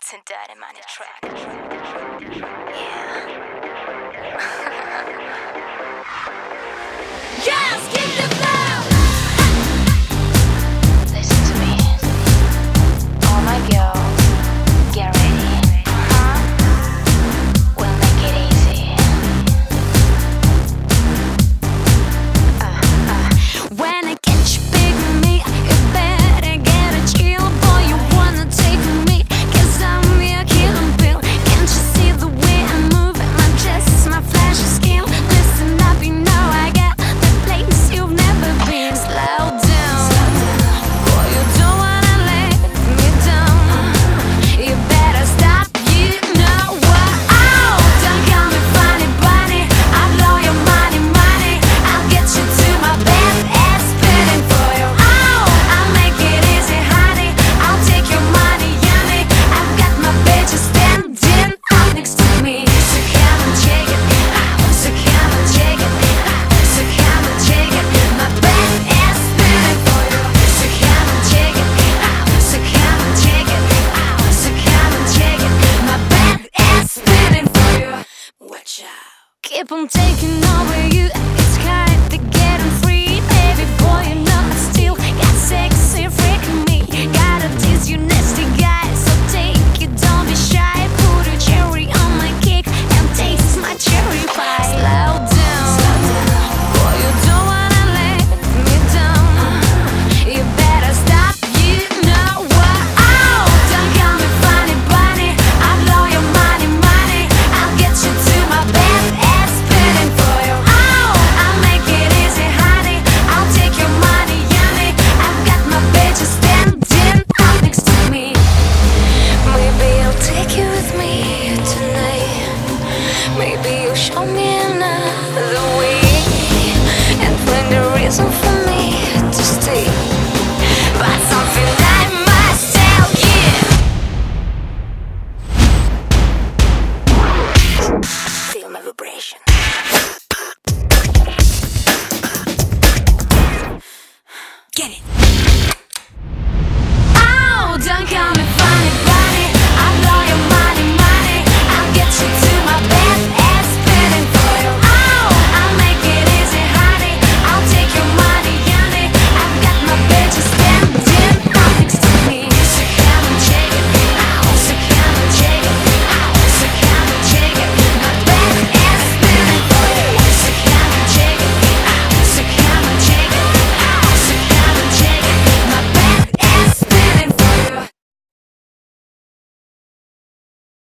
It's a dirty money track. Yeah. Yes, keep the flow. Listen to me. Oh my girl, get ready. We'll make it easy. When I catch you big with me, you better get a chill, boy. You wanna take me, 'cause I'm your killing pill. Can't you see the way I'm moving? My dress, my flashy skin. Listen up, you know I got the place you've never been. Slow down, boy, you don't wanna let me down. You better stop, you know what? Oh, don't call me funny bunny. I'll blow your money, money. I'll get you to my bed and spinning for you. Oh, I'll make it easy, honey. I'll take your money, yummy. I've got my bitches standing up next to me. So come and check it. So come and check it. So come and check it. My bed is spinning for you. So come and check it. So come and check it. So come and check it. My bed is spinning for you. Watch out. Keep on taking over you. It's kinda getting free, baby boy. You know I still got sex